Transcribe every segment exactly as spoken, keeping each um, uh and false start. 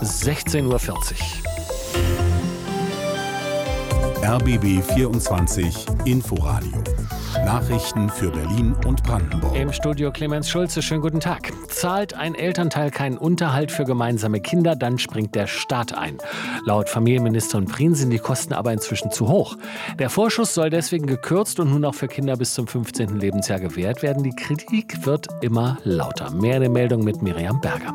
sechzehn Uhr vierzig. R B B vierundzwanzig Inforadio. Nachrichten für Berlin und Brandenburg. Im Studio Clemens Schulze, schönen guten Tag. Zahlt ein Elternteil keinen Unterhalt für gemeinsame Kinder, dann springt der Staat ein. Laut Familienministerin Prien sind die Kosten aber inzwischen zu hoch. Der Vorschuss soll deswegen gekürzt und nun auch für Kinder bis zum fünfzehnten Lebensjahr gewährt werden. Die Kritik wird immer lauter. Mehr in der Meldung mit Miriam Berger.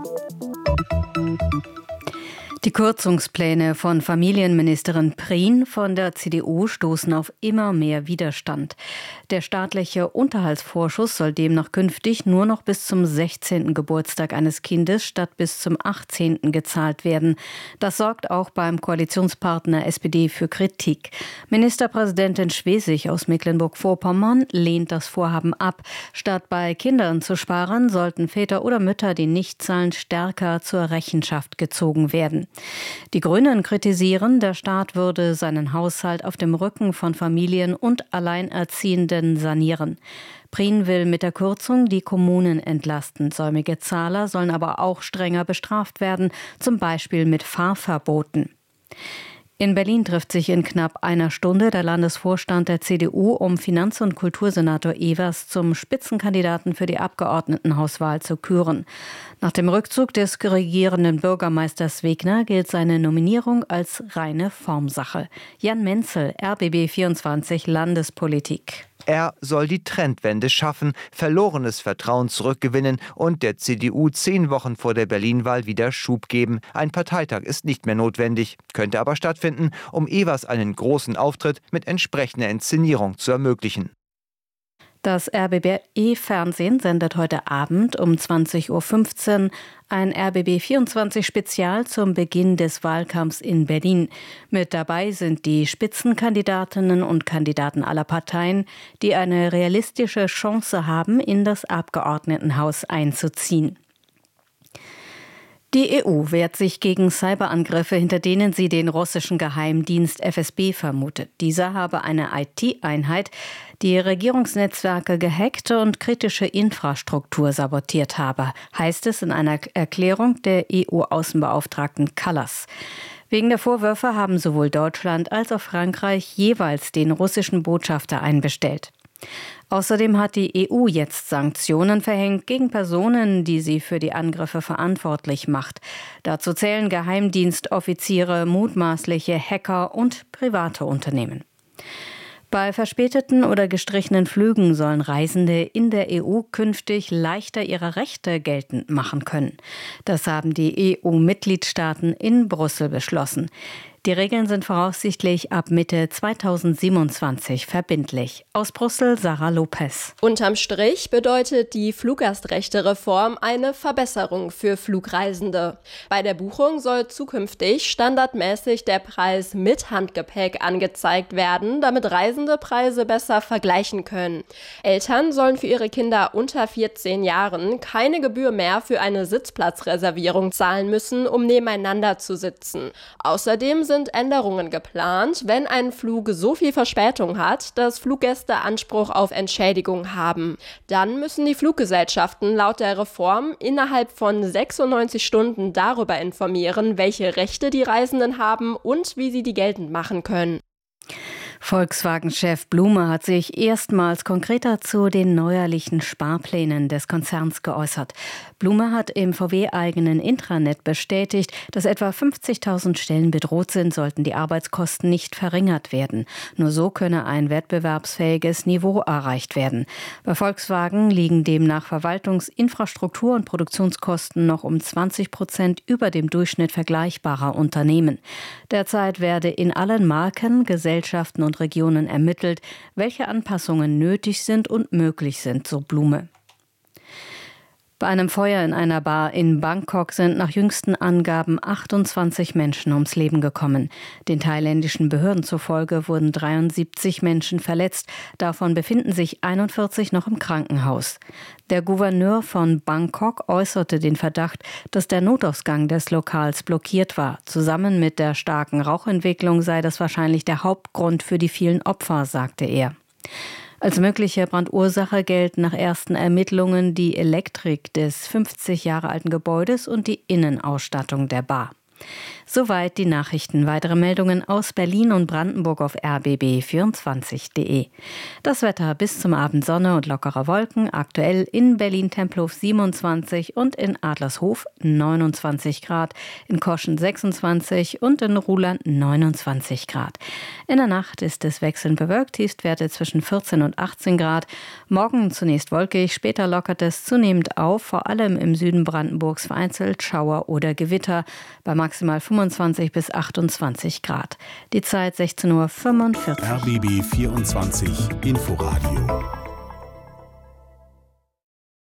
Die Kürzungspläne von Familienministerin Prien von der C D U stoßen auf immer mehr Widerstand. Der staatliche Unterhaltsvorschuss soll demnach künftig nur noch bis zum sechzehnten Geburtstag eines Kindes statt bis zum achtzehnten gezahlt werden. Das sorgt auch beim Koalitionspartner S P D für Kritik. Ministerpräsidentin Schwesig aus Mecklenburg-Vorpommern lehnt das Vorhaben ab. Statt bei Kindern zu sparen, sollten Väter oder Mütter, die nicht zahlen, stärker zur Rechenschaft gezogen werden. Die Grünen kritisieren, der Staat würde seinen Haushalt auf dem Rücken von Familien und Alleinerziehenden sanieren. Prien will mit der Kürzung die Kommunen entlasten. Säumige Zahler sollen aber auch strenger bestraft werden, zum Beispiel mit Fahrverboten. In Berlin trifft sich in knapp einer Stunde der Landesvorstand der C D U, um Finanz- und Kultursenator Evers zum Spitzenkandidaten für die Abgeordnetenhauswahl zu küren. Nach dem Rückzug des regierenden Bürgermeisters Wegner gilt seine Nominierung als reine Formsache. Jan Menzel, R B B vierundzwanzig Landespolitik. Er soll die Trendwende schaffen, verlorenes Vertrauen zurückgewinnen und der C D U zehn Wochen vor der Berlin-Wahl wieder Schub geben. Ein Parteitag ist nicht mehr notwendig, könnte aber stattfinden, um Evers einen großen Auftritt mit entsprechender Inszenierung zu ermöglichen. Das R B B-Fernsehen sendet heute Abend um zwanzig Uhr fünfzehn ein R B B vierundzwanzig Spezial zum Beginn des Wahlkampfs in Berlin. Mit dabei sind die Spitzenkandidatinnen und Kandidaten aller Parteien, die eine realistische Chance haben, in das Abgeordnetenhaus einzuziehen. Die E U wehrt sich gegen Cyberangriffe, hinter denen sie den russischen Geheimdienst F S B vermutet. Dieser habe eine I T-Einheit, die Regierungsnetzwerke gehackt und kritische Infrastruktur sabotiert habe, heißt es in einer Erklärung der E U-Außenbeauftragten Kallas. Wegen der Vorwürfe haben sowohl Deutschland als auch Frankreich jeweils den russischen Botschafter einbestellt. Außerdem hat die E U jetzt Sanktionen verhängt gegen Personen, die sie für die Angriffe verantwortlich macht. Dazu zählen Geheimdienstoffiziere, mutmaßliche Hacker und private Unternehmen. Bei verspäteten oder gestrichenen Flügen sollen Reisende in der E U künftig leichter ihre Rechte geltend machen können. Das haben die E U-Mitgliedstaaten in Brüssel beschlossen. Die Regeln sind voraussichtlich ab Mitte zweitausendsiebenundzwanzig verbindlich. Aus Brüssel Sarah Lopez. Unterm Strich bedeutet die Fluggastrechte-Reform eine Verbesserung für Flugreisende. Bei der Buchung soll zukünftig standardmäßig der Preis mit Handgepäck angezeigt werden, damit Reisende Preise besser vergleichen können. Eltern sollen für ihre Kinder unter vierzehn Jahren keine Gebühr mehr für eine Sitzplatzreservierung zahlen müssen, um nebeneinander zu sitzen. Außerdem sind sind Änderungen geplant, wenn ein Flug so viel Verspätung hat, dass Fluggäste Anspruch auf Entschädigung haben. Dann müssen die Fluggesellschaften laut der Reform innerhalb von sechsundneunzig Stunden darüber informieren, welche Rechte die Reisenden haben und wie sie die geltend machen können. Volkswagen-Chef Blume hat sich erstmals konkreter zu den neuerlichen Sparplänen des Konzerns geäußert. Blume hat im V W-eigenen Intranet bestätigt, dass etwa fünfzigtausend Stellen bedroht sind, sollten die Arbeitskosten nicht verringert werden. Nur so könne ein wettbewerbsfähiges Niveau erreicht werden. Bei Volkswagen liegen demnach Verwaltungs-, Infrastruktur- und Produktionskosten noch um zwanzig Prozent über dem Durchschnitt vergleichbarer Unternehmen. Derzeit werde in allen Marken, Gesellschaften und Regionen ermittelt, welche Anpassungen nötig sind und möglich sind, so Blume. Bei einem Feuer in einer Bar in Bangkok sind nach jüngsten Angaben achtundzwanzig Menschen ums Leben gekommen. Den thailändischen Behörden zufolge wurden dreiundsiebzig Menschen verletzt. Davon befinden sich einundvierzig noch im Krankenhaus. Der Gouverneur von Bangkok äußerte den Verdacht, dass der Notausgang des Lokals blockiert war. Zusammen mit der starken Rauchentwicklung sei das wahrscheinlich der Hauptgrund für die vielen Opfer, sagte er. Als mögliche Brandursache gelten nach ersten Ermittlungen die Elektrik des fünfzig Jahre alten Gebäudes und die Innenausstattung der Bar. Soweit die Nachrichten. Weitere Meldungen aus Berlin und Brandenburg auf r b b vierundzwanzig punkt de. Das Wetter: bis zum Abend Sonne und lockere Wolken. Aktuell in Berlin-Tempelhof siebenundzwanzig und in Adlershof neunundzwanzig Grad, in Koschen sechsundzwanzig und in Ruhland neunundzwanzig Grad. In der Nacht ist es wechselnd bewölkt, Tiefstwerte zwischen vierzehn und achtzehn Grad. Morgen zunächst wolkig, später lockert es zunehmend auf, vor allem im Süden Brandenburgs vereinzelt Schauer oder Gewitter, bei maximal fünfundzwanzig bis achtundzwanzig Grad. Die Zeit sechzehn Uhr fünfundvierzig. R B B vierundzwanzig Inforadio